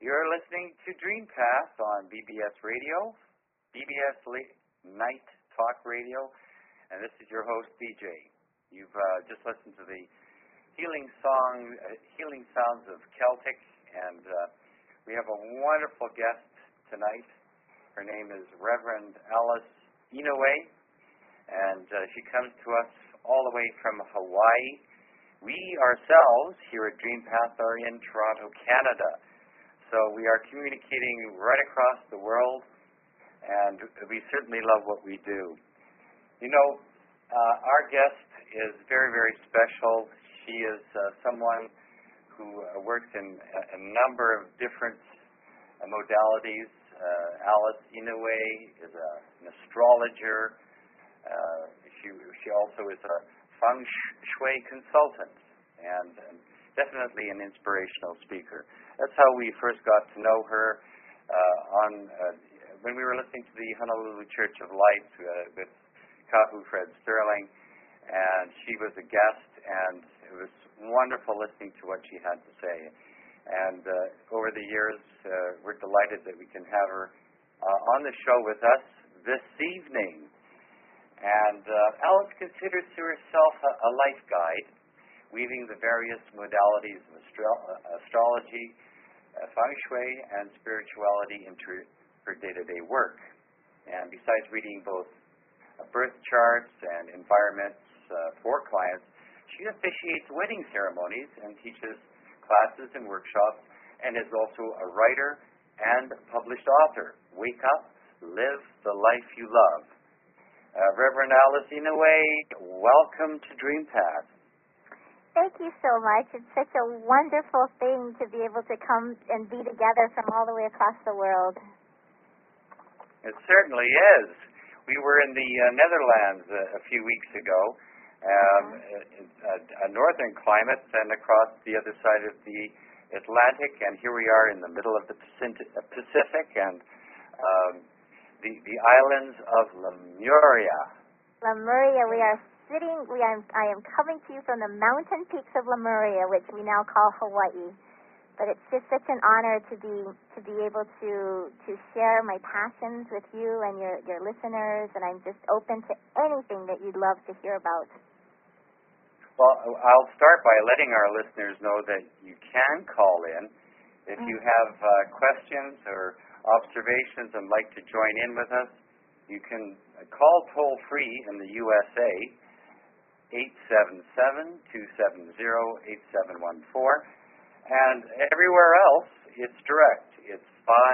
You're listening to Dream Path on BBS Radio, BBS Night Talk Radio, and this is your host, DJ. You've just listened to the healing sounds of Celtic, and we have a wonderful guest tonight. Her name is Reverend Alice Inoue, and she comes to us all the way from Hawaii. We ourselves here at Dream Path are in Toronto, Canada. So we are communicating right across the world, and we certainly love what we do. You know, our guest is very, very special. She is someone who works in a number of different modalities. Alice Inoue is an astrologer. She also is a feng shui consultant and definitely an inspirational speaker. That's how we first got to know her when we were listening to the Honolulu Church of Light with Kahu Fred Sterling, and she was a guest, and it was wonderful listening to what she had to say. And over the years, we're delighted that we can have her on the show with us this evening. And Alice considers herself a life guide, weaving the various modalities of astrology, feng shui, and spirituality into her day-to-day work. And besides reading both birth charts and environments for clients, she officiates wedding ceremonies and teaches classes and workshops, and is also a writer and published author. Wake up, live the life you love. Reverend Alice Inoue, welcome to Dream Path. Thank you so much. It's such a wonderful thing to be able to come and be together from all the way across the world. It certainly is. We were in the Netherlands a few weeks ago, a northern climate, and across the other side of the Atlantic, and here we are in the middle of the Pacific, and the islands of Lemuria. Lemuria, we are I am coming to you from the mountain peaks of Lemuria, which we now call Hawaii. But it's just such an honor to be able to share my passions with you and your listeners, and I'm just open to anything that you'd love to hear about. Well, I'll start by letting our listeners know that you can call in if you have questions or observations and like to join in with us. You can call toll-free in the USA, 877-270-8714, and everywhere else it's direct. It's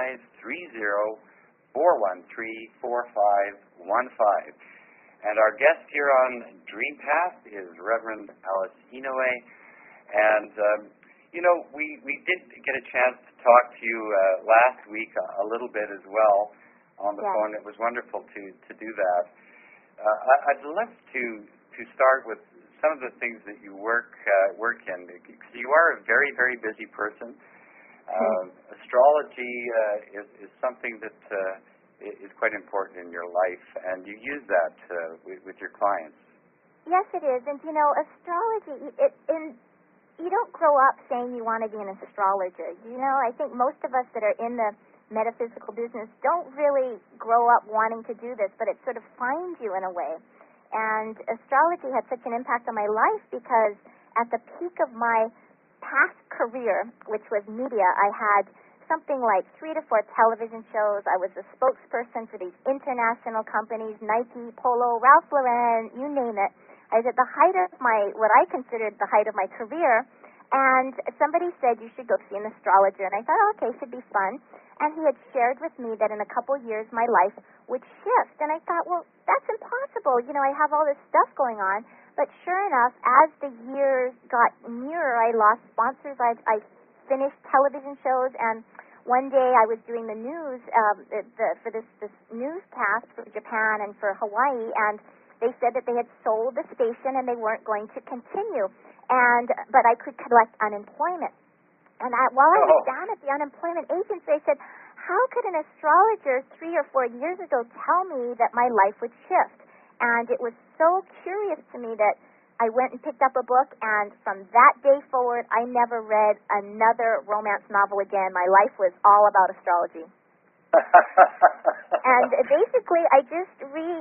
530-413-4515. And our guest here on Dream Path is Reverend Alice Inoue, and we did get a chance to talk to you last week a little bit as well on the phone. It was wonderful to do that. I'd love to start with some of the things that you work in, because you are a very, very busy person. Astrology is something that is quite important in your life, and you use that with your clients. Yes, it is. And astrology, you don't grow up saying you want to be an astrologer. I think most of us that are in the metaphysical business don't really grow up wanting to do this, but it sort of finds you in a way. And astrology had such an impact on my life because at the peak of my past career, which was media, I had something like 3 to 4 television shows. I was a spokesperson for these international companies, Nike, Polo, Ralph Lauren, you name it. I was at the height of what I considered the height of my career, and somebody said you should go see an astrologer. And I thought, okay, should be fun. And he had shared with me that in a couple years my life would shift. And I thought, well, that's impossible. I have all this stuff going on. But sure enough, as the years got nearer, I lost sponsors. I finished television shows, and one day I was doing the news for this newscast for Japan and for Hawaii, and they said that they had sold the station and they weren't going to continue. But I could collect unemployment. And while I was down at the unemployment agency, I said, how could an astrologer 3 or 4 years ago tell me that my life would shift? And it was so curious to me that I went and picked up a book, and from that day forward, I never read another romance novel again. My life was all about astrology. And basically, I just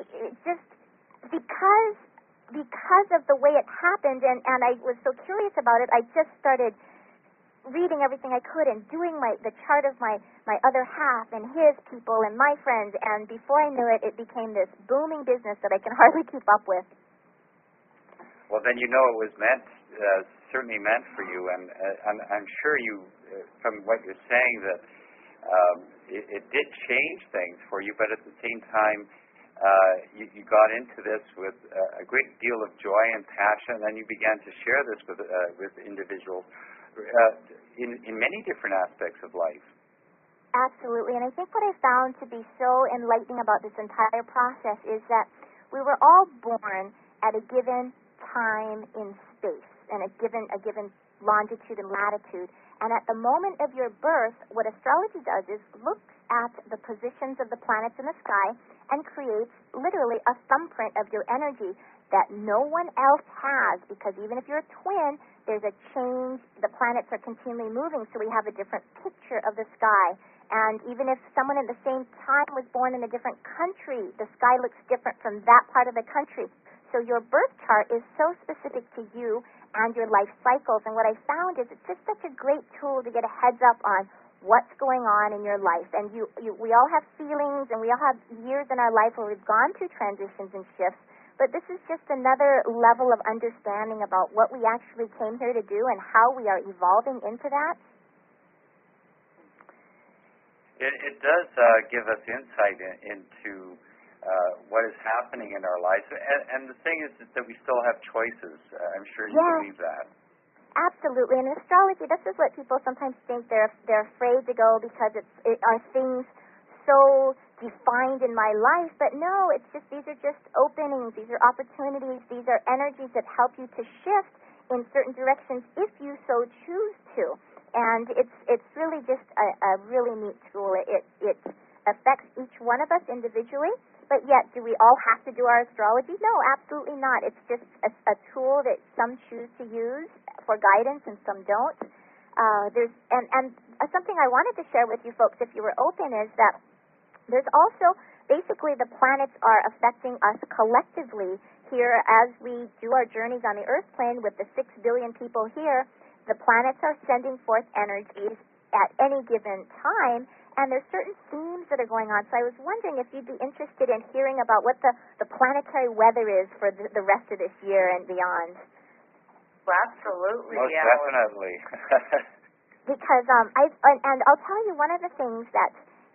because of the way it happened, and I was so curious about it, I just started reading everything I could and doing the chart of my other half and his people and my friends, and before I knew it, it became this booming business that I can hardly keep up with. Well, then you know it was certainly meant for you, and I'm sure you, from what you're saying, that it did change things for you, but at the same time, you got into this with a great deal of joy and passion, and you began to share this with individuals in many different aspects of life. Absolutely, and I think what I found to be so enlightening about this entire process is that we were all born at a given time in space and a given longitude and latitude, and at the moment of your birth, what astrology does is looks at the positions of the planets in the sky and creates literally a thumbprint of your energy that no one else has, because even if you're a twin, there's a change. The planets are continually moving, so we have a different picture of the sky. And even if someone at the same time was born in a different country, the sky looks different from that part of the country. So your birth chart is so specific to you and your life cycles. And what I found is it's just such a great tool to get a heads up on what's going on in your life. And we all have feelings, and we all have years in our life where we've gone through transitions and shifts. But this is just another level of understanding about what we actually came here to do and how we are evolving into that. It does give us insight into what is happening in our lives. And the thing is that we still have choices. I'm sure you believe that. Absolutely. And in astrology, this is what people sometimes think they're afraid to go because are things so defined in my life, but no, it's just these are just openings, these are opportunities, these are energies that help you to shift in certain directions if you so choose to. And it's really just a really neat tool. It affects each one of us individually, but yet do we all have to do our astrology? No, absolutely not. It's just a tool that some choose to use for guidance and some don't. There's something I wanted to share with you folks, if you were open, is that there's also, basically the planets are affecting us collectively here as we do our journeys on the Earth plane with the 6 billion people here. The planets are sending forth energies at any given time, and there's certain themes that are going on. So I was wondering if you'd be interested in hearing about what the planetary weather is for the rest of this year and beyond. Well, absolutely. Most definitely. Because and I'll tell you, one of the things that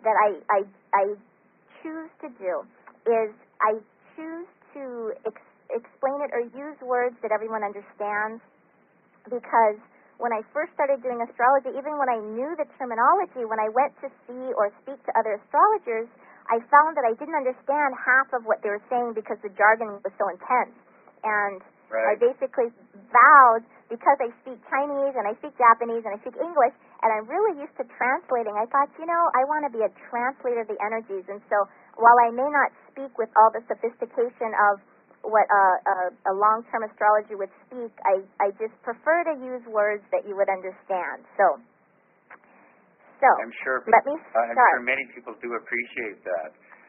I choose to do is I choose to explain it or use words that everyone understands, because when I first started doing astrology, even when I knew the terminology, when I went to see or speak to other astrologers, I found that I didn't understand half of what they were saying because the jargon was so intense. And I basically vowed, because I speak Chinese and I speak Japanese and I speak English, and I'm really used to translating, I thought, I want to be a translator of the energies. And so while I may not speak with all the sophistication of what a long-term astrology would speak, I just prefer to use words that you would understand. So I'm sure let me start. I'm sure many people do appreciate that.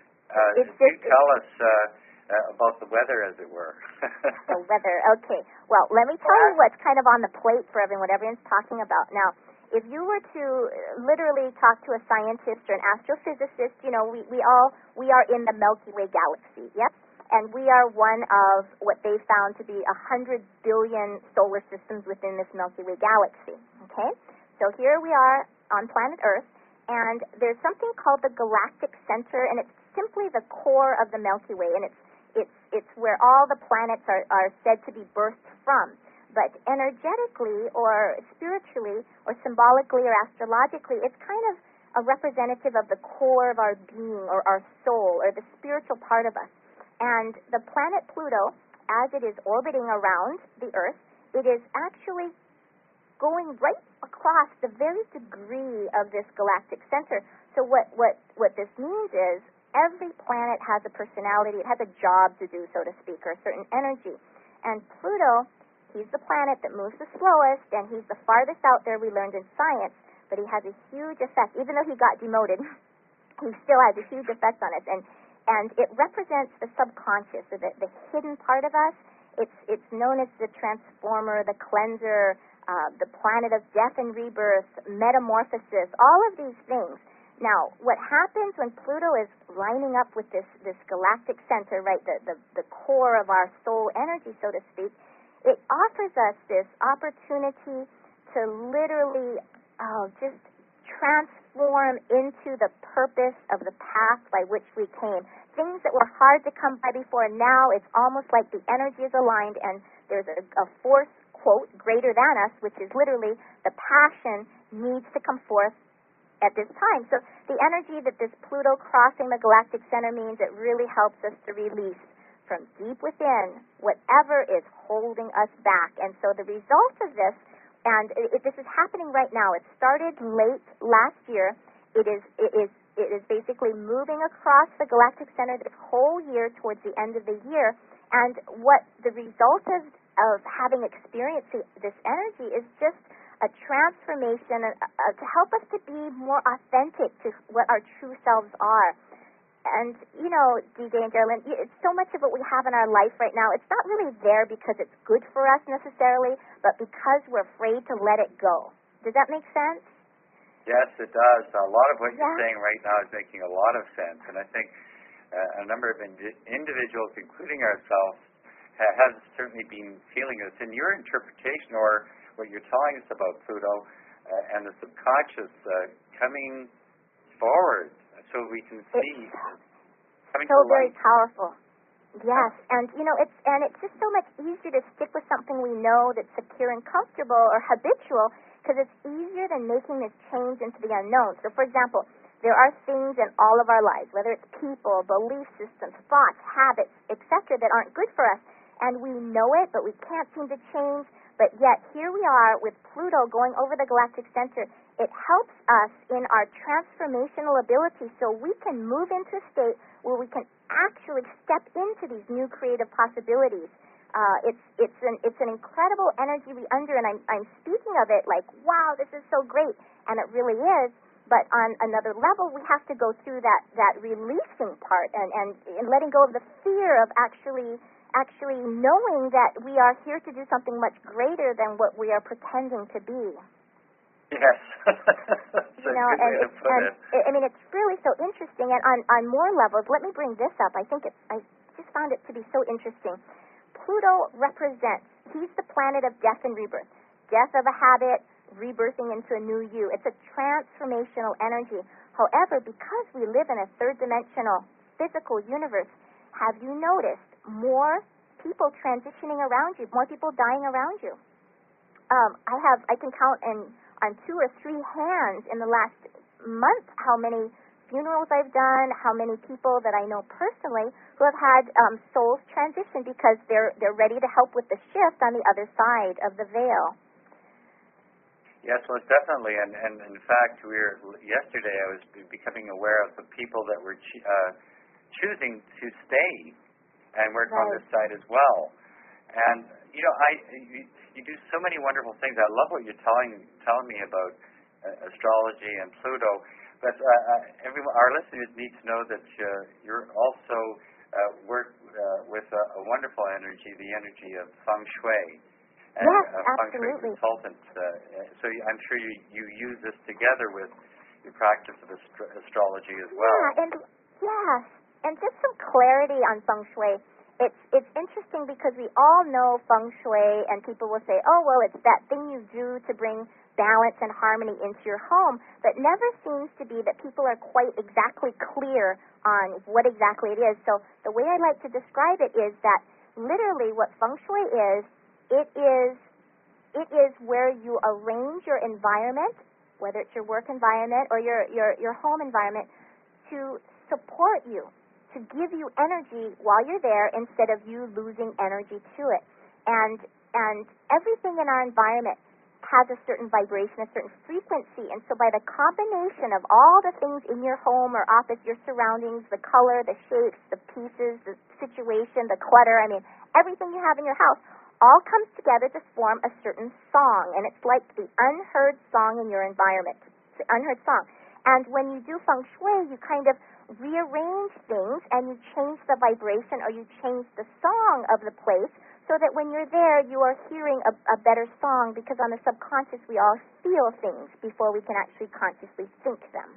Tell us about the weather, as it were. The weather, okay. Well, let me tell you what's kind of on the plate for everyone, what everyone's talking about. Now, if you were to literally talk to a scientist or an astrophysicist, we are in the Milky Way galaxy, yep? And we are one of what they found to be 100 billion solar systems within this Milky Way galaxy, okay? So here we are on planet Earth, and there's something called the galactic center, and it's simply the core of the Milky Way, and it's where all the planets are said to be birthed from. But energetically or spiritually or symbolically or astrologically, it's kind of a representative of the core of our being or our soul or the spiritual part of us. And the planet Pluto, as it is orbiting around the Earth, it is actually going right across the very degree of this galactic center. So what this means is every planet has a personality. It has a job to do, so to speak, or a certain energy. And Pluto, he's the planet that moves the slowest, and he's the farthest out there, we learned in science, but he has a huge effect. Even though he got demoted, he still has a huge effect on us. And it represents the subconscious, so the hidden part of us. It's known as the transformer, the cleanser, the planet of death and rebirth, metamorphosis, all of these things. Now, what happens when Pluto is lining up with this galactic center, right, the core of our soul energy, so to speak, it offers us this opportunity to literally just transform into the purpose of the path by which we came. Things that were hard to come by before, now it's almost like the energy is aligned and there's a force, quote, greater than us, which is literally the passion needs to come forth at this time. So the energy that this Pluto crossing the galactic center means, it really helps us to release from deep within whatever is holding us back. And so the result of this, and this is happening right now. It started late last year. It is basically moving across the galactic center this whole year towards the end of the year. And what the result of having experienced this energy is just a transformation to help us to be more authentic to what our true selves are. And, you know, DJ and Geraldine, it's so much of what we have in our life right now, it's not really there because it's good for us necessarily, but because we're afraid to let it go. Does that make sense? Yes, it does. A lot of what you're saying right now is making a lot of sense. And I think a number of individuals, including ourselves, have certainly been feeling this. In your interpretation, or what you're telling us about Pluto and the subconscious coming forward so we can see coming so to very light. powerful. Yes, and you know, it's just so much easier to stick with something we know that's secure and comfortable or habitual, because it's easier than making this change into the unknown. So, for example, there are things in all of our lives, whether it's people, belief systems, thoughts, habits, etc., that aren't good for us, and we know it, but we can't seem to change. But yet, here we are with Pluto going over the galactic center. It helps us in our transformational ability so we can move into a state where we can actually step into these new creative possibilities. It's an incredible energy we're under, and I'm speaking of it like, wow, this is so great, and it really is. But on another level, we have to go through that releasing part and letting go of the fear of actually knowing that we are here to do something much greater than what we are pretending to be. Yes. You know, I mean, it's really so interesting. And on more levels, let me bring this up. I just found it to be so interesting. Pluto represents, he's the planet of death and rebirth. Death of a habit, rebirthing into a new you. It's a transformational energy. However, because we live in a third-dimensional physical universe, have you noticed more people transitioning around you, more people dying around you? I can count on 2 or 3 hands in the last month how many funerals I've done, how many people that I know personally who have had souls transition because they're ready to help with the shift on the other side of the veil. Yes, most definitely. And in fact, yesterday I was becoming aware of the people that were choosing to stay and work on this side as well. And you know, you do so many wonderful things. I love what you're telling me about astrology and Pluto. But our listeners need to know that you're also work with a wonderful energy, the energy of Feng Shui. And yes, a Feng Shui absolutely. consultant. So I'm sure you use this together with your practice of astrology as well. Yeah, and just some clarity on Feng Shui. It's interesting because we all know Feng Shui, and people will say, oh, well, it's that thing you do to bring balance and harmony into your home, but never seems to be that people are quite exactly clear on what exactly it is. So the way I like to describe it is that literally what Feng Shui is, it is where you arrange your environment, whether it's your work environment or your home environment, to support you, to give you energy while you're there instead of you losing energy to it. And everything in our environment has a certain vibration, a certain frequency, and so by the combination of all the things in your home or office, your surroundings, the color, the shapes, the pieces, the situation, the clutter, I mean, everything you have in your house, all comes together to form a certain song, and it's like the unheard song in your environment. It's the unheard song. And when you do feng shui, you kind of rearrange things and you change the vibration or you change the song of the place so that when you're there, you are hearing a better song, because on the subconscious, we all feel things before we can actually consciously think them.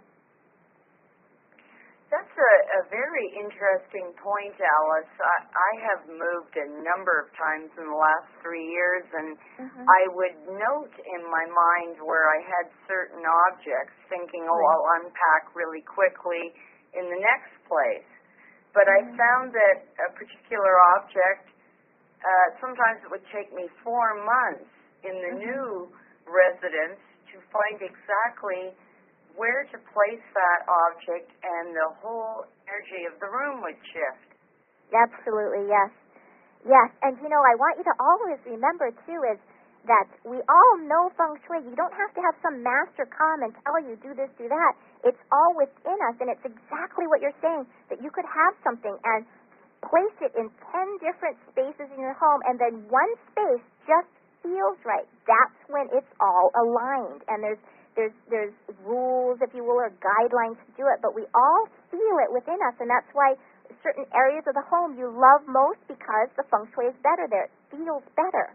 That's a very interesting point, Alice. I have moved a number of times in the last 3 years, and I would note in my mind where I had certain objects, thinking, oh, I'll unpack really quickly in the next place. But I found that a particular object, sometimes it would take me 4 months in the new residence to find exactly where to place that object, and the whole energy of the room would shift. Absolutely, yes. Yes, and I want you to always remember, too, is that we all know feng shui. You don't have to have some master come and tell you, do this, do that. It's all within us, and it's exactly what you're saying, that you could have something and place it in 10 different spaces in your home, and then one space just feels right. That's when it's all aligned, and there's rules, if you will, or guidelines to do it, but we all feel it within us, and that's why certain areas of the home you love most, because the feng shui is better there. It feels better.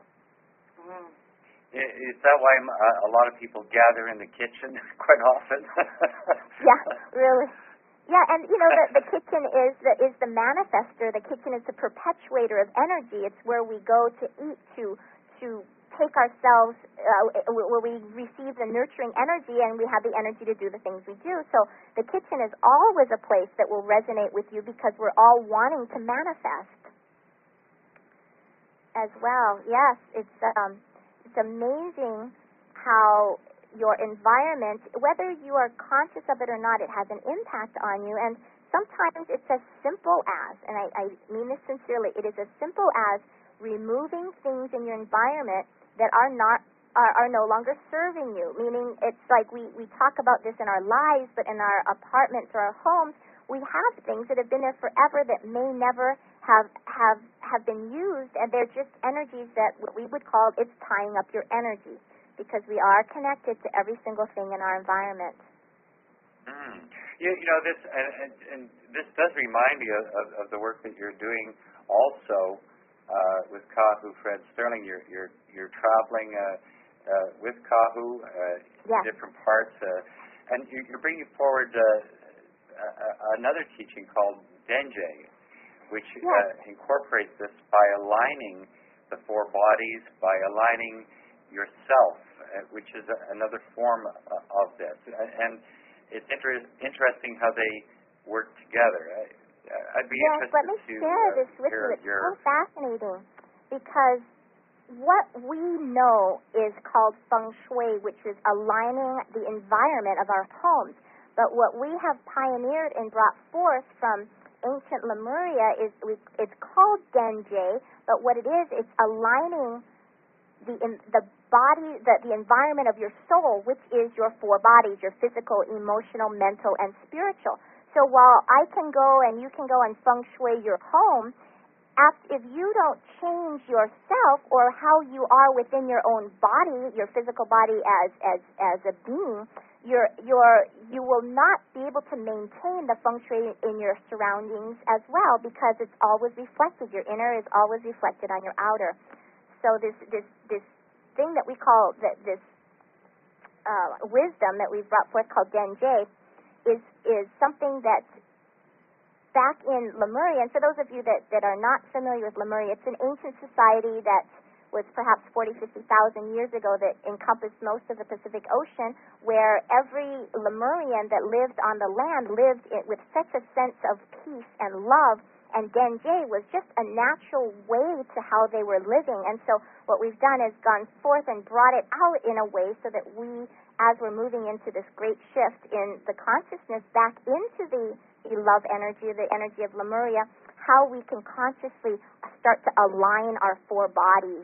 Is that why a lot of people gather in the kitchen quite often? Yeah, really. Yeah, and the kitchen is the manifester. The kitchen is the perpetuator of energy. It's where we go to eat, to take ourselves, where we receive the nurturing energy, and we have the energy to do the things we do. So the kitchen is always a place that will resonate with you, because we're all wanting to manifest as well. Yes, it's amazing how your environment, whether you are conscious of it or not, it has an impact on you. And sometimes it's as simple as, and I mean this sincerely, it is as simple as removing things in your environment that are no longer serving you. Meaning, it's like we talk about this in our lives, but in our apartments or our homes, we have things that have been there forever that may never have been used, and they're just energies that what we would call, it's tying up your energy, because we are connected to every single thing in our environment. This and this does remind me of the work that you're doing also with Kahu, Fred Sterling. You're traveling with Kahu in different parts, and you're bringing forward another teaching called Denje, which incorporates this by aligning the 4 bodies, by aligning yourself, which is another form of this. And it's interesting how they work together. I'd be interested let me to share this with you. It's so fascinating, because what we know is called feng shui, which is aligning the environment of our homes. But what we have pioneered and brought forth from ancient Lemuria it's called Denje, but what it is, it's aligning the body, the environment of your soul, which is your 4 bodies, your physical, emotional, mental, and spiritual. So while I can go and you can go and feng shui your home, if you don't change yourself or how you are within your own body, your physical body as a being, you will not be able to maintain the feng shui in your surroundings as well, because it's always reflected. Your inner is always reflected on your outer. So this thing that we call this wisdom that we've brought forth called Denje is something that back in Lemuria, and for those of you that are not familiar with Lemuria, it's an ancient society that was perhaps 40,000, 50,000 years ago that encompassed most of the Pacific Ocean, where every Lemurian that lived on the land lived with such a sense of peace and love, and Denje was just a natural way to how they were living. And so what we've done is gone forth and brought it out in a way so that we, as we're moving into this great shift in the consciousness back into the love energy, the energy of Lemuria, how we can consciously start to align our 4 bodies.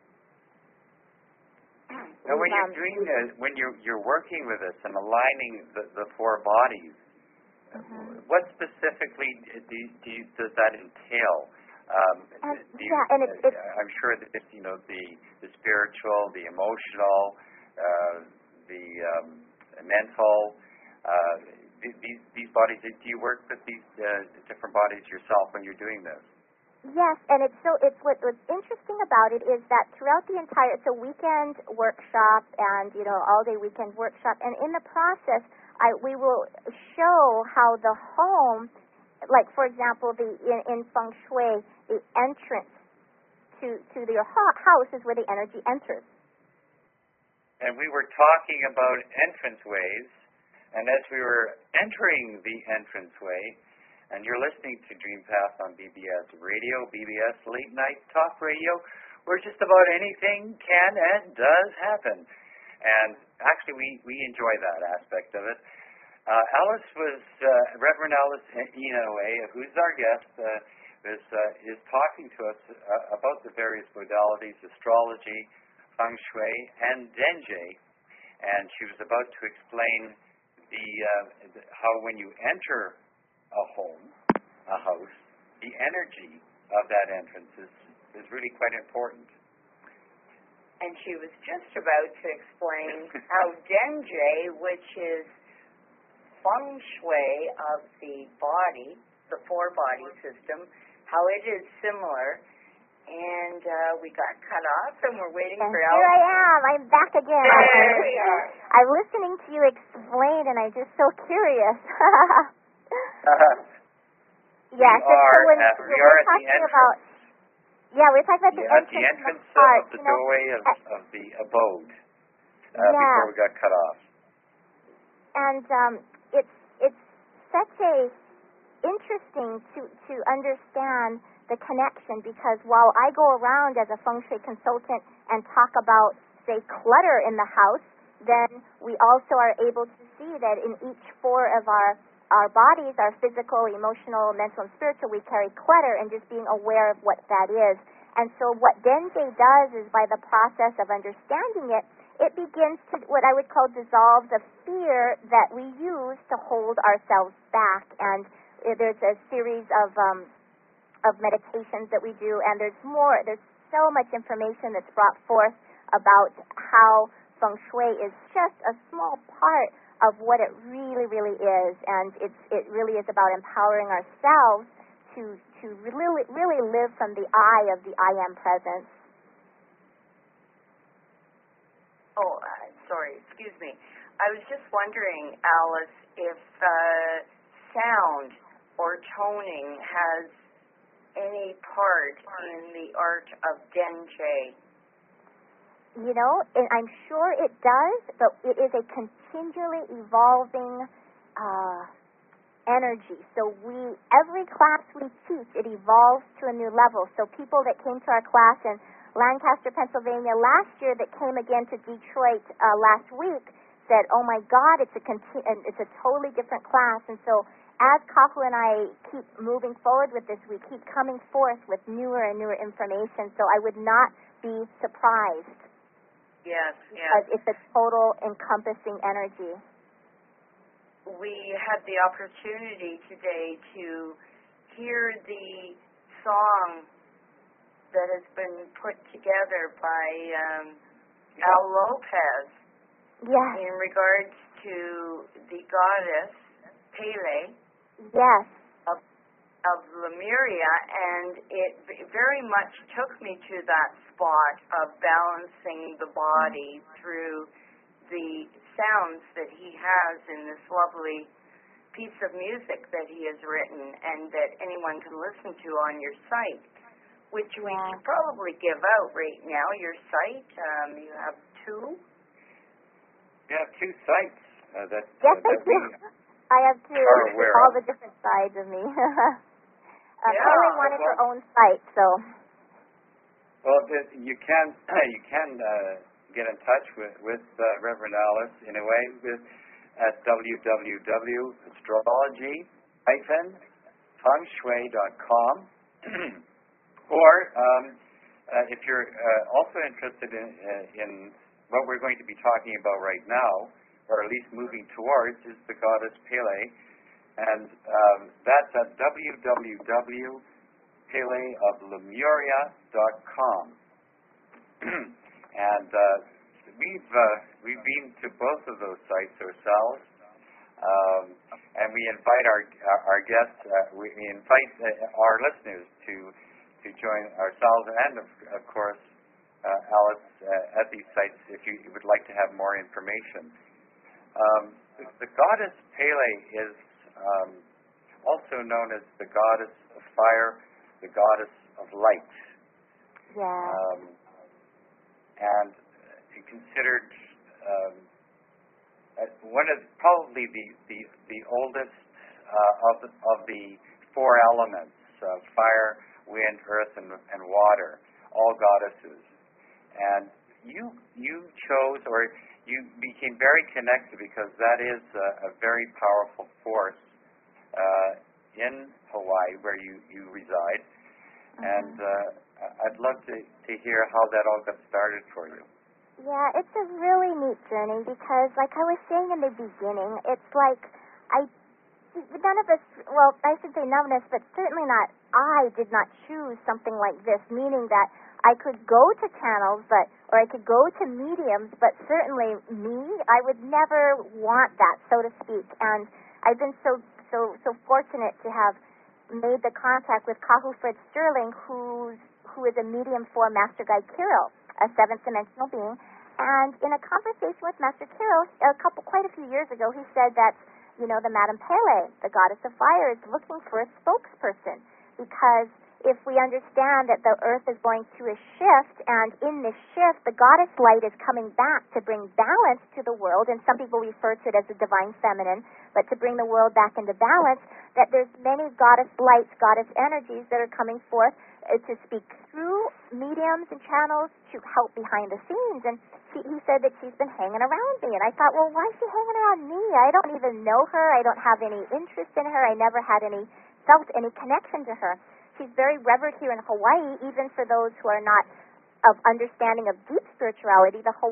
Now, when you're doing when you're working with us and aligning the 4 bodies, what specifically does that entail? I'm sure that the spiritual, the emotional, the mental, these bodies. Do you work with these different bodies yourself when you're doing this? Yes, and what's interesting about it is that throughout the entire weekend workshop and all day weekend workshop, and in the process, we will show how the home, like for example, in feng shui, the entrance to your house is where the energy enters. And we were talking about entranceways, and as we were entering the entranceway, and you're listening to Dream Path on BBS Radio, BBS Late Night Talk Radio, where just about anything can and does happen. And actually, we enjoy that aspect of it. Reverend Alice Inoue, who's our guest, is talking to us about the various modalities, astrology, feng shui, and denjie. And she was about to explain how when you enter a home, a house, the energy of that entrance is really quite important. And she was just about to explain how denjie, which is feng shui of the body, the four-body system, how it is similar. And we got cut off, and we're waiting for Alice. Here I am. I'm back again. There we are. I'm listening to you explain, and I'm just so curious. Yes, we're talking about we're talking about the entrance of the doorway of the abode before we got cut off. And it's such a interesting to understand the connection, because while I go around as a feng shui consultant and talk about, say, clutter in the house, then we also are able to see that in each four of our bodies, our physical, emotional, mental, and spiritual, we carry clutter, and just being aware of what that is. And so what denjie does is, by the process of understanding it, it begins to, what I would call, dissolve the fear that we use to hold ourselves back. And there's a series of meditations that we do, and there's so much information that's brought forth about how feng shui is just a small part of what it really, really is, and it really is about empowering ourselves to really, really live from the eye of the I Am presence. Oh, sorry, excuse me. I was just wondering, Alice, if sound or toning has any part in the art of denjie. And I'm sure it does, but it is a continually evolving energy. So every class we teach, it evolves to a new level. So people that came to our class in Lancaster, Pennsylvania last year, that came again to Detroit last week, said, "Oh my God, it's a totally different class." And so as Kahu and I keep moving forward with this, we keep coming forth with newer and newer information. So I would not be surprised. Yes. Because it's a total encompassing energy. We had the opportunity today to hear the song that has been put together by Al Lopez. Yes. In regards to the goddess Pele. Yes. Of Lemuria, and it very much took me to that spot of balancing the body through the sounds that he has in this lovely piece of music that he has written and that anyone can listen to on your site, which we should probably give out right now. Your site, you have two? You have two sites. Yes, I do. I have two. All the different sides of me. Pele wanted her own site, so. Well, you can get in touch with Reverend Alice Inoue at www.astrology-fengshui.com, or if you're also interested in what we're going to be talking about right now, or at least moving towards, is the goddess Pele. And that's at www.pele.com. Pele of Lemuria.com. And we've been to both of those sites ourselves, and we invite our guests, we invite our listeners to join ourselves and of course Alice at these sites if you would like to have more information. The goddess Pele is also known as the goddess of fire, the goddess of light. Yeah. And considered one of probably the oldest of the four elements: fire, wind, earth, and water, all goddesses. And you chose, or you became very connected because that is a very powerful force in Hawaii where you reside. And I'd love to hear how that all got started for you. Yeah, it's a really neat journey because, like I was saying in the beginning, it's like none of us, well, I should say none of us, but certainly not I did not choose something like this, meaning that I could go to channels, or I could go to mediums, but certainly me, I would never want that, so to speak. And I've been so fortunate to have made the contact with Kahu Fred Sterling, who is a medium for Master Guide Kirill, a seventh dimensional being. And in a conversation with Master Kirill quite a few years ago, he said that, the Madame Pele, the goddess of fire, is looking for a spokesperson, because if we understand that the earth is going through a shift, and in this shift, the goddess light is coming back to bring balance to the world, and some people refer to it as the divine feminine, but to bring the world back into balance, that there's many goddess lights, goddess energies that are coming forth to speak through mediums and channels to help behind the scenes. And he said that she's been hanging around me, and I thought, well, why is she hanging around me? I don't even know her. I don't have any interest in her. I never had felt any connection to her. She's very revered here in Hawaii, even for those who are not of understanding of deep spirituality. The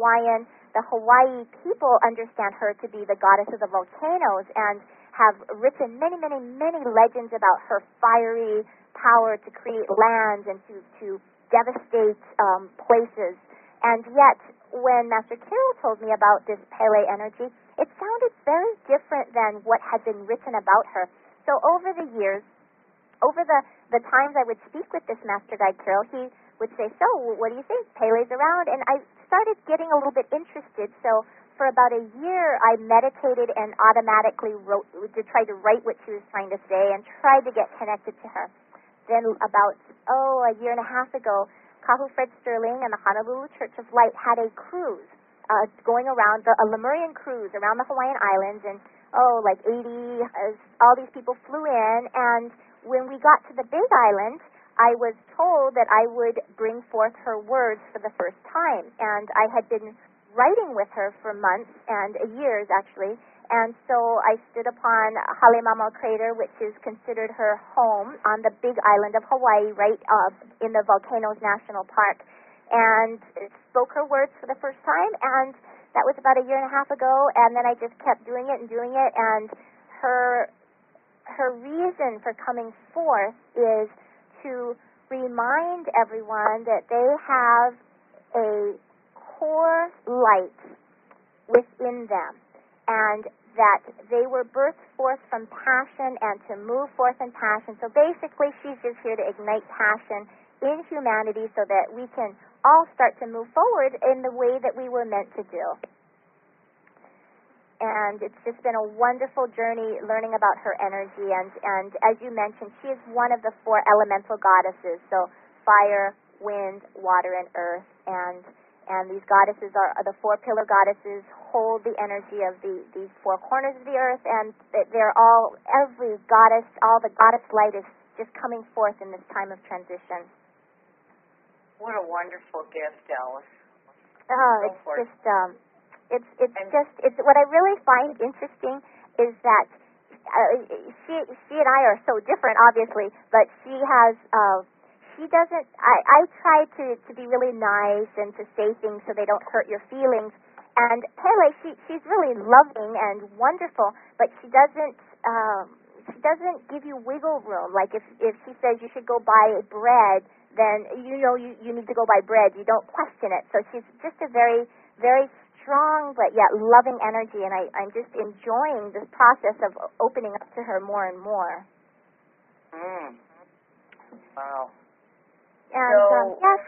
Hawaii people understand her to be the goddess of the volcanoes and have written many, many, many legends about her fiery power to create lands and to devastate places. And yet, when Master Kirill told me about this Pele energy, it sounded very different than what had been written about her. So over the years, over the times I would speak with this Master Guide Kirill, he would say, so, what do you think? Pele's around? And I started getting a little bit interested. So for about a year, I meditated and automatically wrote, to try to write what she was trying to say and tried to get connected to her. Then about, a year and a half ago, Kahu Fred Sterling and the Honolulu Church of Light had a cruise going around, a Lemurian cruise around the Hawaiian Islands, and like 80, all these people flew in, and when we got to the Big Island, I was told that I would bring forth her words for the first time, and I had been writing with her for months and years, actually, and so I stood upon Halemaumau Crater, which is considered her home on the Big Island of Hawaii, right in the Volcanoes National Park, and spoke her words for the first time, and that was about a year and a half ago, and then I just kept doing it, and her reason for coming forth is to remind everyone that they have a core light within them, and that they were birthed forth from passion and to move forth in passion. So basically, she's just here to ignite passion in humanity so that we can all start to move forward in the way that we were meant to do. And it's just been a wonderful journey learning about her energy. And as you mentioned, she is one of the four elemental goddesses, so fire, wind, water, and earth. And these goddesses are the four pillar goddesses, hold the energy of these four corners of the earth, and they're all, every goddess, all the goddess light is just coming forth in this time of transition. What a wonderful gift, Alice. It's what I really find interesting is that she and I are so different, obviously, but she has she doesn't. I try to be really nice and to say things so they don't hurt your feelings. And Pele, she's really loving and wonderful, but she doesn't. doesn't give you wiggle room. Like if she says you should go buy bread, then you need to go buy bread. You don't question it. So she's just a very, very strong but yet loving energy, and I'm just enjoying this process of opening up to her more and more. Wow. And yes.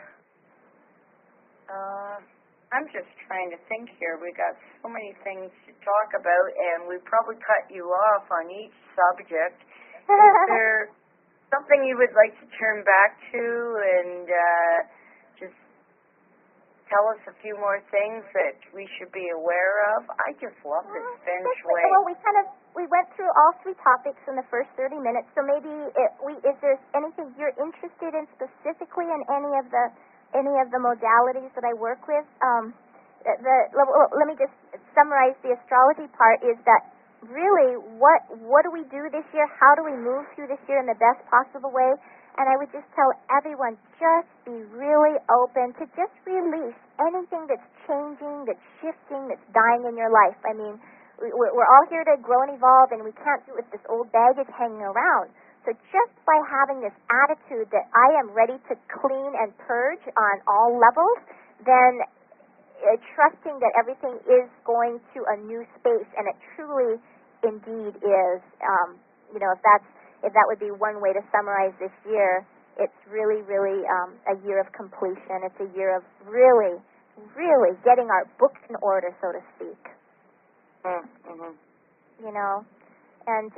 I'm just trying to think here. We got so many things to talk about, and we probably cut you off on each subject. Is there something you would like to turn back to and just tell us a few more things that we should be aware of? I just love this feng shui. Well, we went through all 3 topics in the first 30 minutes. So maybe is there anything you're interested in specifically in any of the modalities that I work with? Let me just summarize the astrology part. Is that really what do we do this year? How do we move through this year in the best possible way? And I would just tell everyone, just be really open to just release anything that's changing, that's shifting, that's dying in your life. I mean, we're all here to grow and evolve, and we can't do it with this old baggage hanging around. So just by having this attitude that I am ready to clean and purge on all levels, then trusting that everything is going to a new space, and it truly, indeed is. If that would be one way to summarize this year, it's really, really a year of completion. It's a year of really, really getting our books in order, so to speak. Mm-hmm. And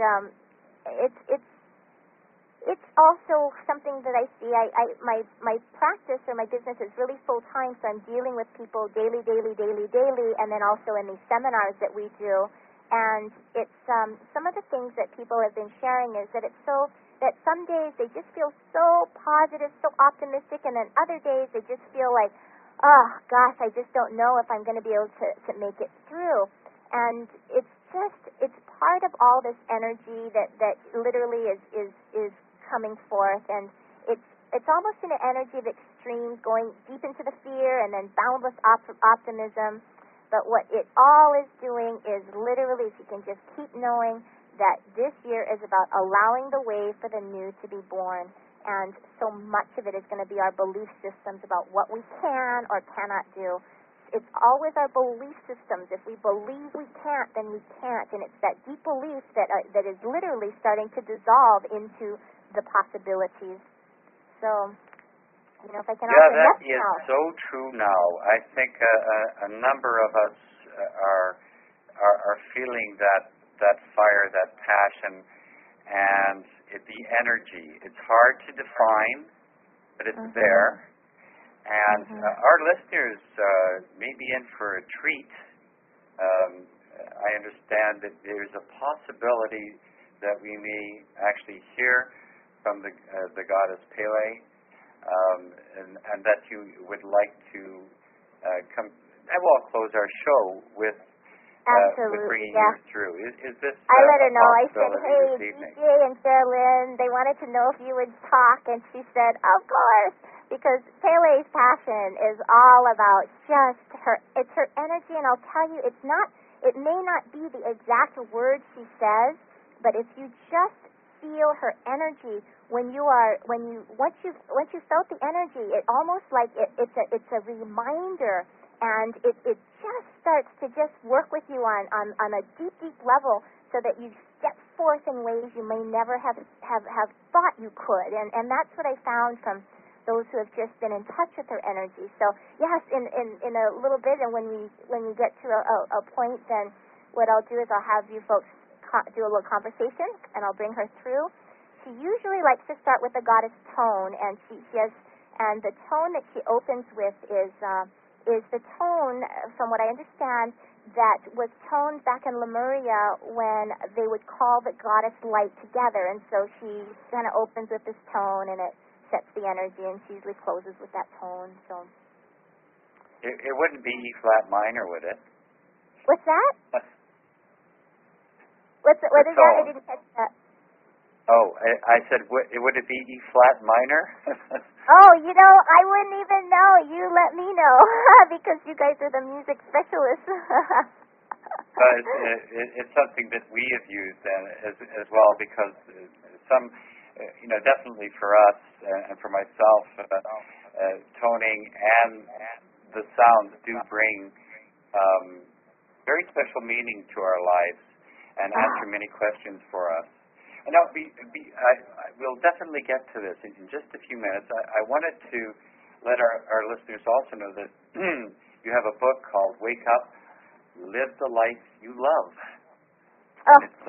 it's also something that I see. My practice or my business is really full time, so I'm dealing with people daily, and then also in these seminars that we do. And it's some of the things that people have been sharing is that it's so that some days they just feel so positive, so optimistic, and then other days they just feel like, oh gosh, I just don't know if I'm going to be able to make it through. And it's part of all this energy that literally is coming forth, and it's almost an energy of extremes, going deep into the fear and then boundless optimism. But what it all is doing is literally, if you can just keep knowing that this year is about allowing the way for the new to be born, and so much of it is going to be our belief systems about what we can or cannot do. It's always our belief systems. If we believe we can't, then we can't, and it's that deep belief that is literally starting to dissolve into the possibilities. So, if I can yeah, offer that is now. so true now. I think a number of us are feeling that fire, that passion, and the energy. It's hard to define, but it's there. And our listeners may be in for a treat. I understand that there's a possibility that we may actually hear from the goddess Pele, and that you would like to come. And we'll close our show with bringing you through. Is this? I let her know. I said, "Hey, DJ and Sherilyn, they wanted to know if you would talk," and she said, "Of course." Because Pele's passion is all about just it's her energy, and I'll tell you, it may not be the exact words she says, but if you just feel her energy, once you felt the energy, it almost like it's a reminder, and it just starts to just work with you on a deep level, so that you step forth in ways you may never have thought you could, and that's what I found from those who have just been in touch with her energy. So yes, in a little bit, and when we get to a point, then what I'll do is I'll have you folks do a little conversation, and I'll bring her through. She usually likes to start with the goddess tone, and and the tone that she opens with is the tone, from what I understand, that was toned back in Lemuria when they would call the goddess light together, and so she kind of opens with this tone, and it sets the energy, and she usually closes with that tone. So it wouldn't be E flat minor, would it? What's that? What is that? I didn't catch that. Oh, I said, would it be E flat minor? Oh, I wouldn't even know. You let me know because you guys are the music specialists. But it's something that we have used as well because some, definitely for us and for myself, toning and the sounds do bring very special meaning to our lives and answer many questions for us. And now, we'll definitely get to this in just a few minutes. I wanted to let our listeners also know that you have a book called Wake Up, Live the Life You Love. Oh. It's,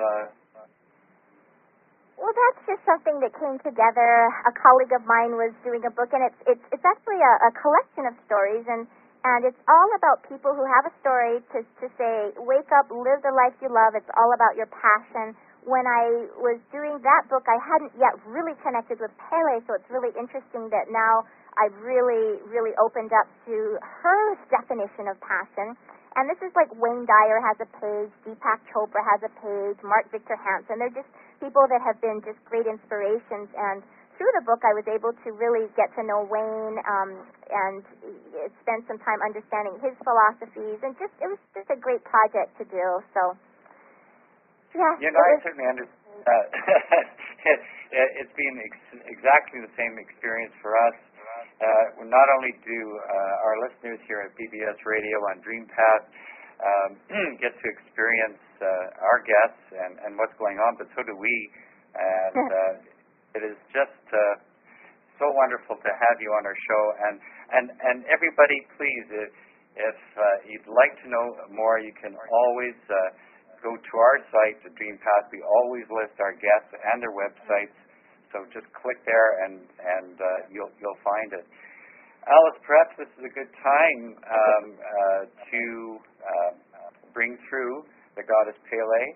well, that's just something that came together. A colleague of mine was doing a book, and it's actually a collection of stories, and it's all about people who have a story to say, wake up, live the life you love. It's all about your passion. When I was doing that book, I hadn't yet really connected with Pele, so it's really interesting that now I've really, really opened up to her definition of passion. And this is like Wayne Dyer has a page, Deepak Chopra has a page, Mark Victor Hansen. They're just people that have been just great inspirations. And through the book, I was able to really get to know Wayne and spend some time understanding his philosophies. And it was just a great project to do. So, yeah. I certainly understand that. It's been exactly the same experience for us. Not only do our listeners here at BBS Radio on DreamPath get to experience our guests and what's going on, but so do we. And it is just so wonderful to have you on our show. And everybody, please, if you'd like to know more, you can always go to our site, the DreamPath. We always list our guests and their websites. So just click there and you'll find it. Alice, perhaps this is a good time to bring through the goddess Pele.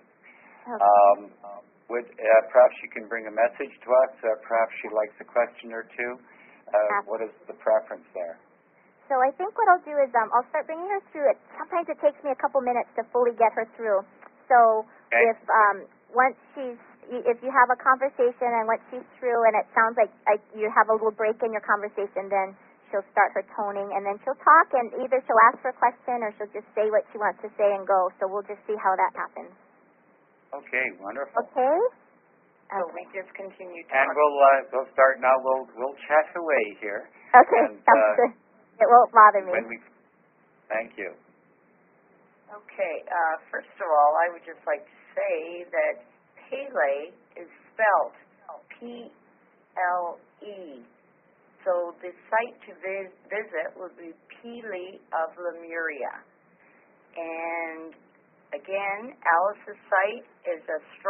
Perhaps you can bring a message to us. Perhaps she likes a question or two. What is the preference there? So I think what I'll do is I'll start bringing her through. Sometimes it takes me a couple minutes to fully get her through. So if you have a conversation and once she's through and it sounds like you have a little break in your conversation, then she'll start her toning and then she'll talk and either she'll ask for a question or she'll just say what she wants to say and go. So we'll just see how that happens. Okay, wonderful. Okay. So we just continue talking. And we'll start now. We'll chat away here. Okay, and, sounds good. It won't bother me. Thank you. Okay, first of all, I would just like to say that Pele is spelled P-L-E. So the site to visit would be Pele of Lemuria. And again, Alice's site is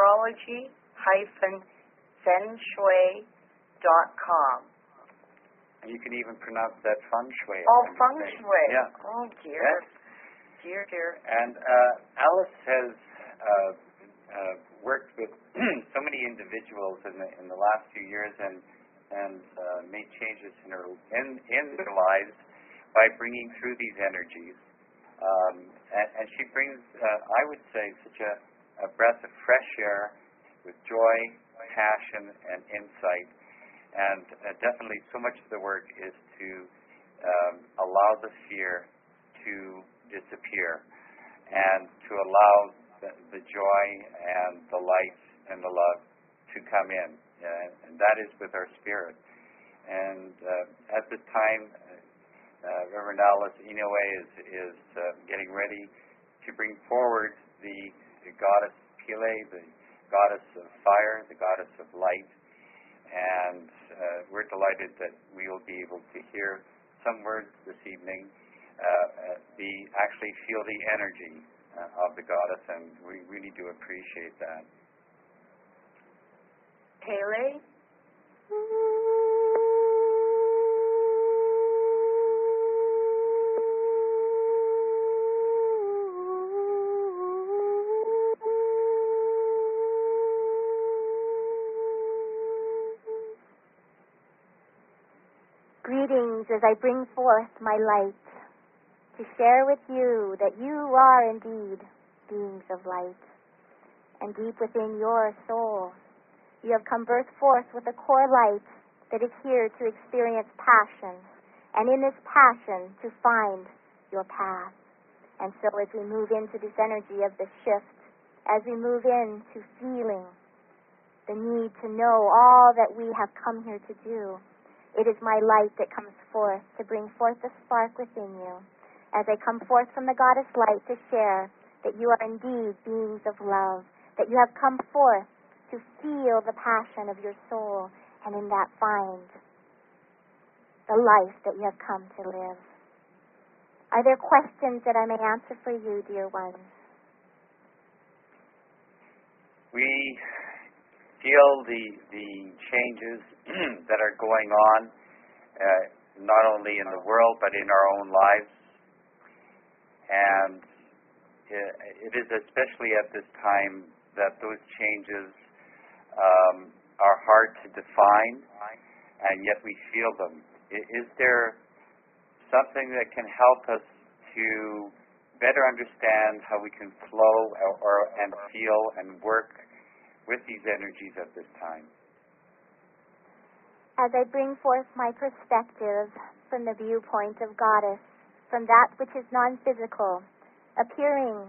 astrology-fengshui.com. And you can even pronounce that feng shui. Oh, feng shui. Yeah. Oh, dear. Yes. Dear. And Alice has worked with so many individuals in the last few years and made changes in their lives by bringing through these energies. And she brings, I would say, such a breath of fresh air with joy, passion, and insight. And definitely so much of the work is to allow the fear to disappear and to allow the joy and the light and the love to come in. And that is with our spirit. And at this time, Reverend Alice Inoue is getting ready to bring forward the goddess Pele, the goddess of fire, the goddess of light. And we're delighted that we will be able to hear some words this evening, actually feel the energy of the goddess, and we really do appreciate that. Pele? Greetings as I bring forth my light to share with you that you are indeed beings of light. And deep within your soul, you have come birth forth with a core light that is here to experience passion, and in this passion to find your path. And so as we move into this energy of the shift, as we move into feeling the need to know all that we have come here to do, it is my light that comes forth to bring forth the spark within you. As I come forth from the Goddess Light to share that you are indeed beings of love, that you have come forth to feel the passion of your soul, and in that find the life that you have come to live. Are there questions that I may answer for you, dear ones? We feel the changes that are going on, not only in the world but in our own lives. And it is especially at this time that those changes are hard to define, and yet we feel them. Is there something that can help us to better understand how we can flow and feel and work with these energies at this time? As I bring forth my perspective from the viewpoint of Goddess, from that which is non-physical, appearing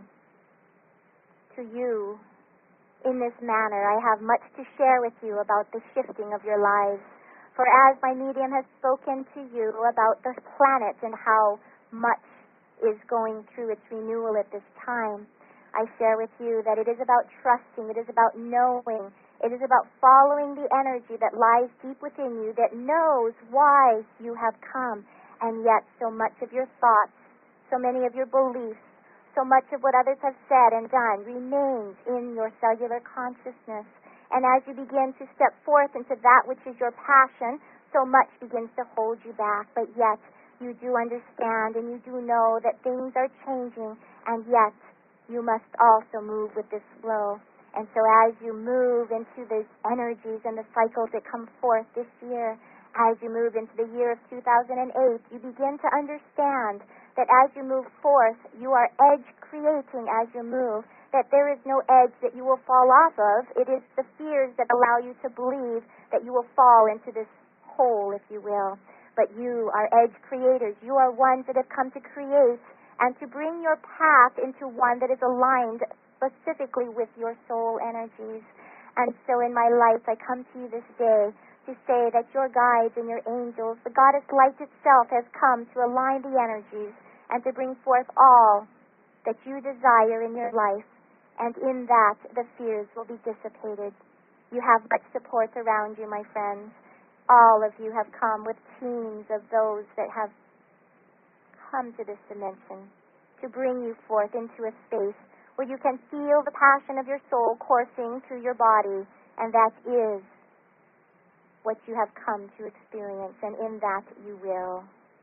to you in this manner, I have much to share with you about the shifting of your lives. For as my medium has spoken to you about the planet and how much is going through its renewal at this time, I share with you that it is about trusting, it is about knowing, it is about following the energy that lies deep within you, that knows why you have come, and yet so much of your thoughts, so many of your beliefs, so much of what others have said and done remains in your cellular consciousness. And as you begin to step forth into that which is your passion, so much begins to hold you back, but yet you do understand and you do know that things are changing, and yet you must also move with this flow. And so as you move into the energies and the cycles that come forth this year, as you move into the year of 2008, you begin to understand that as you move forth, you are edge creating as you move, that there is no edge that you will fall off of. It is the fears that allow you to believe that you will fall into this hole, if you will. But you are edge creators. You are ones that have come to create and to bring your path into one that is aligned specifically with your soul energies. And so in my life, I come to you this day to say that your guides and your angels, the Goddess Light itself, has come to align the energies and to bring forth all that you desire in your life. And in that, the fears will be dissipated. You have much support around you, my friends. All of you have come with teams of those that have come to this dimension to bring you forth into a space where you can feel the passion of your soul coursing through your body, and that is what you have come to experience, and in that you will.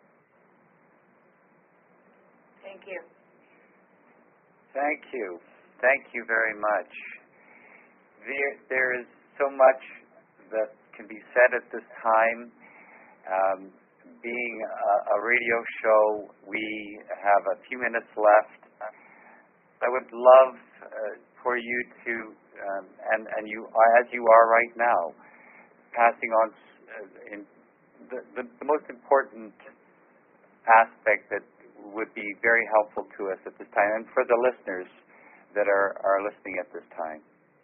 Thank you. Thank you. Thank you very much. There is so much that can be said at this time. Being a radio show, we have a few minutes left. I would love for you to, and you, as you are right now, passing on the most important aspect that would be very helpful to us at this time, and for the listeners that are listening at this time.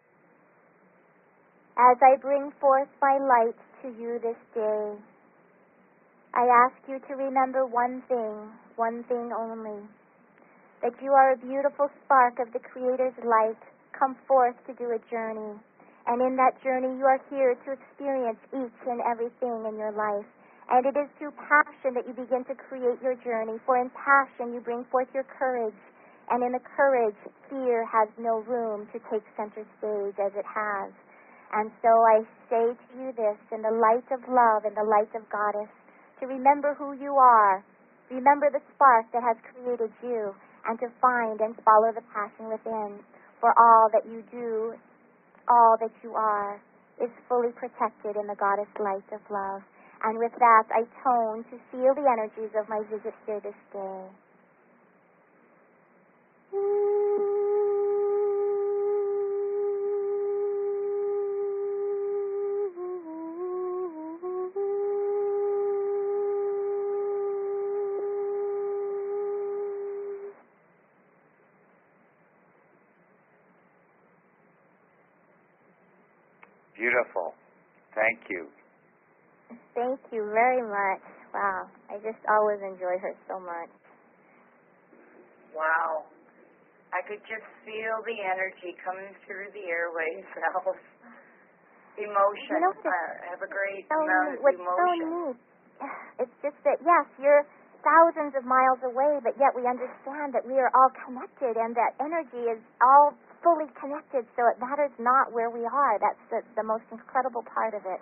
As I bring forth my light to you this day, I ask you to remember one thing only, that you are a beautiful spark of the Creator's light, come forth to do a journey. And in that journey, you are here to experience each and everything in your life. And it is through passion that you begin to create your journey, for in passion you bring forth your courage. And in the courage, fear has no room to take center stage as it has. And so I say to you this, in the light of love and the light of Goddess, to remember who you are, remember the spark that has created you, and to find and follow the passion within. For all that you do, all that you are, is fully protected in the Goddess Light of love. And with that, I tone to feel the energies of my visit here this day. thank you. Thank you very much. Wow, I just always enjoy her so much. Wow. I could just feel the energy coming through the airways, Alice. Emotion. I have a great amount of emotion. What's so neat, it's just that, yes, you're thousands of miles away, but yet we understand that we are all connected and that energy is all fully connected, so it matters not where we are. That's the most incredible part of it.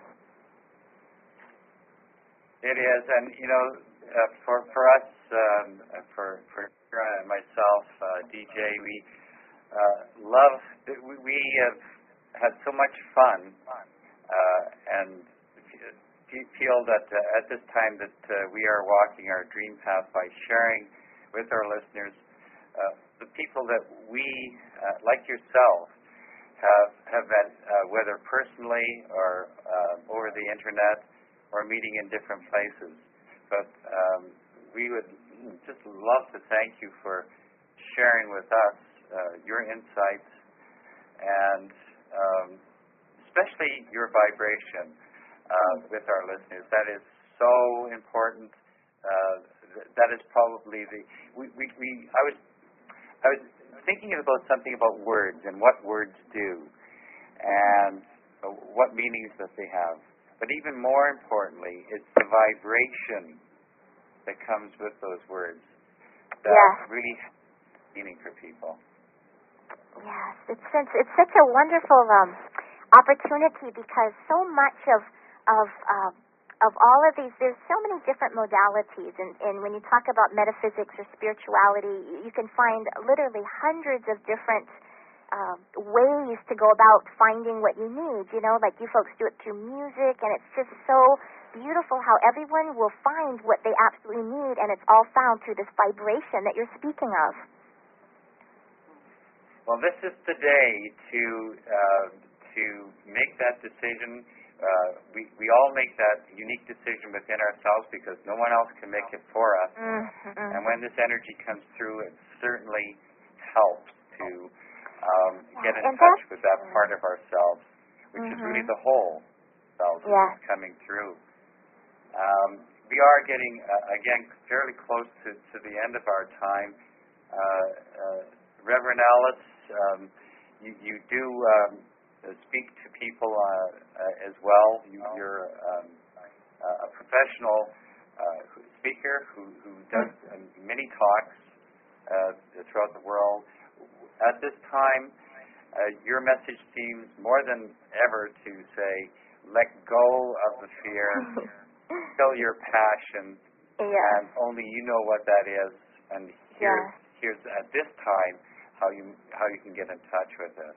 It is, and for us, for Kira and myself, DJ, we love. We have had so much fun, and feel that at this time that we are walking our dream path by sharing with our listeners the people that we, like yourself, have met, whether personally or over the internet, or meeting in different places. But we would just love to thank you for sharing with us your insights and especially your vibration with our listeners. That is so important. That is probably I was thinking about something about words and what words do and what meanings that they have. But even more importantly, it's the vibration that comes with those words that really has meaning for people. Yes, it's such a wonderful opportunity because so much of all of these, there's so many different modalities, and when you talk about metaphysics or spirituality, you can find literally hundreds of different ways to go about finding what you need, like you folks do it through music, and it's just so beautiful how everyone will find what they absolutely need, and it's all found through this vibration that you're speaking of. Well, this is the day to make that decision. We all make that unique decision within ourselves because no one else can make it for us. Mm-hmm. And when this energy comes through, it certainly helps to get in touch with that part of ourselves, which is really the whole self that's coming through. We are getting, again, fairly close to the end of our time. Reverend Alice, you do speak to people as well. You're a professional speaker who does many talks throughout the world. At this time, your message seems more than ever to say, let go of the fear, feel your passion, and only you know what that is. And here's at this time how you can get in touch with it.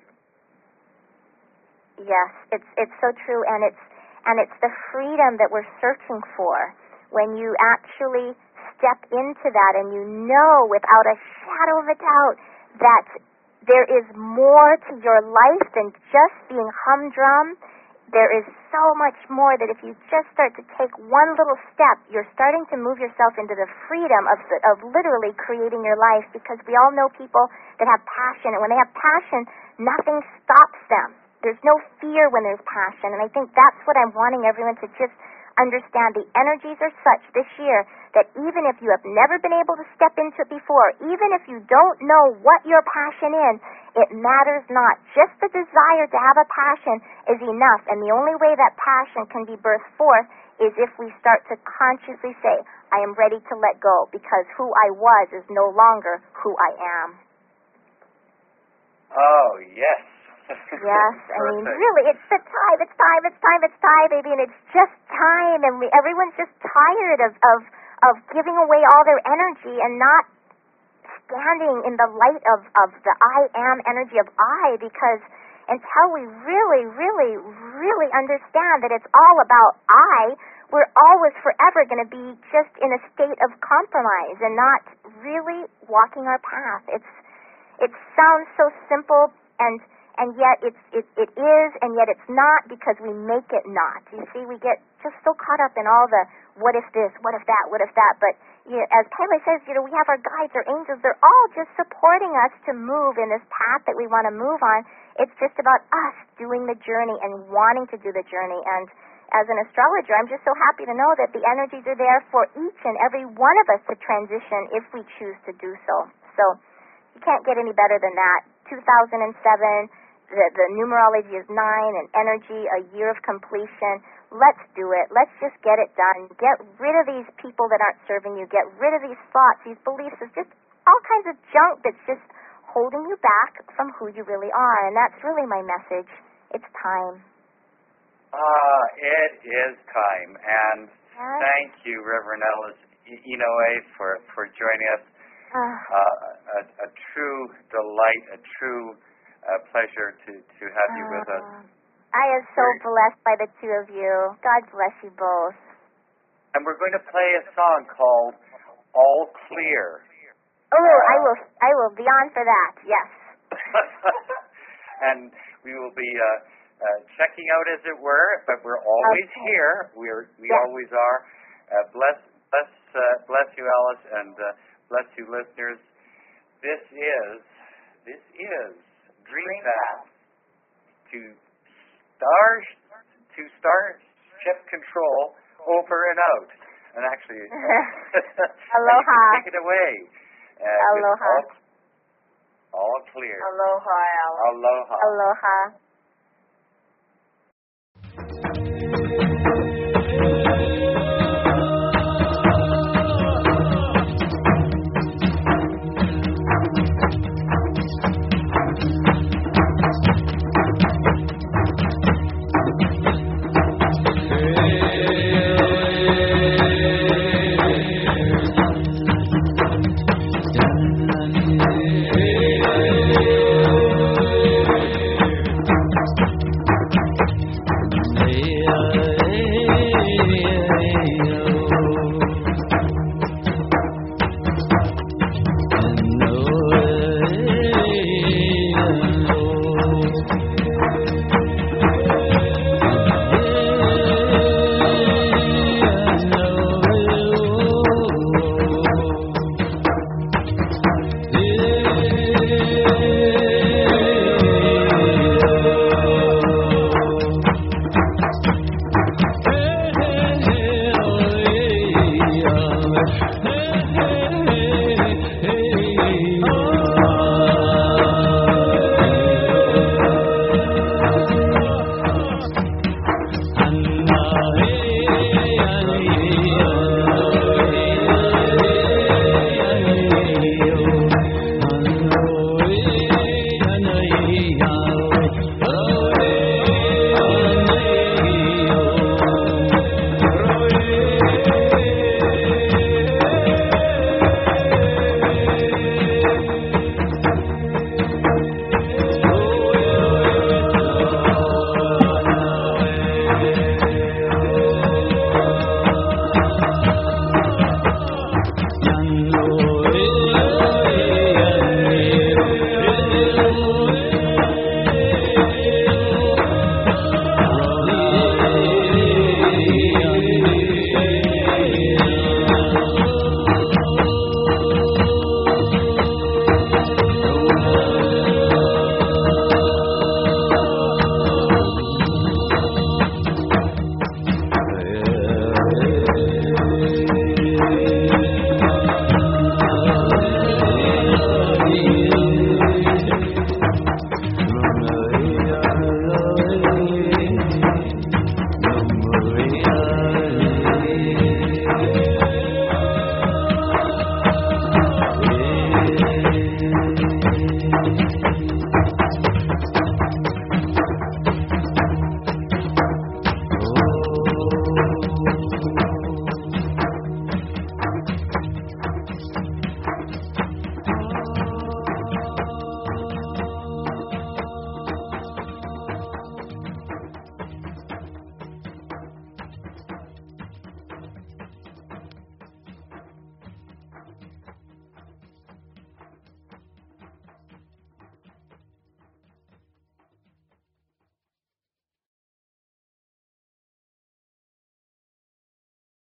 Yes, it's so true, and it's the freedom that we're searching for when you actually step into that, and you know without a shadow of a doubt that there is more to your life than just being humdrum. There is so much more that if you just start to take one little step, you're starting to move yourself into the freedom of literally creating your life, because we all know people that have passion, and when they have passion, nothing stops them. There's no fear when there's passion, and I think that's what I'm wanting everyone to just understand. The energies are such this year that even if you have never been able to step into it before, even if you don't know what your passion is, it matters not. Just the desire to have a passion is enough, and the only way that passion can be birthed forth is if we start to consciously say, I am ready to let go, because who I was is no longer who I am. Oh, yes. Yes, I mean, really, it's the time, baby, and it's just time, and everyone's just tired of giving away all their energy and not standing in the light of the I am energy of I, because until we really, really, really understand that it's all about I, we're always forever going to be just in a state of compromise and not really walking our path. It sounds so simple, and yet it is, and yet it's not, because we make it not. You see, we get just so caught up in all the what if this, what if that, but as Pele says, we have our guides, our angels, they're all just supporting us to move in this path that we want to move on. It's just about us doing the journey and wanting to do the journey, and as an astrologer, I'm just so happy to know that the energies are there for each and every one of us to transition if we choose to do so. So you can't get any better than that. 2007, the numerology is 9, and energy, a year of completion. Let's do it. Let's just get it done. Get rid of these people that aren't serving you. Get rid of these thoughts, these beliefs. It's just all kinds of junk that's just holding you back from who you really are. And that's really my message. It's time. It is time. And thank you, Reverend Alice Inouye, for joining us. A true delight, a true pleasure to have you with us. I am so blessed by the two of you. God bless you both. And we're going to play a song called All Clear. Oh, I will be on for that, yes. And we will be checking out, as it were, but we're always here. We always are. Bless you, Alice, and bless you, listeners. This is Dream Path to Starship Control over and out. And actually, aloha. Take it away. Aloha. All clear. Aloha, Alice. Aloha. Aloha. Yeah.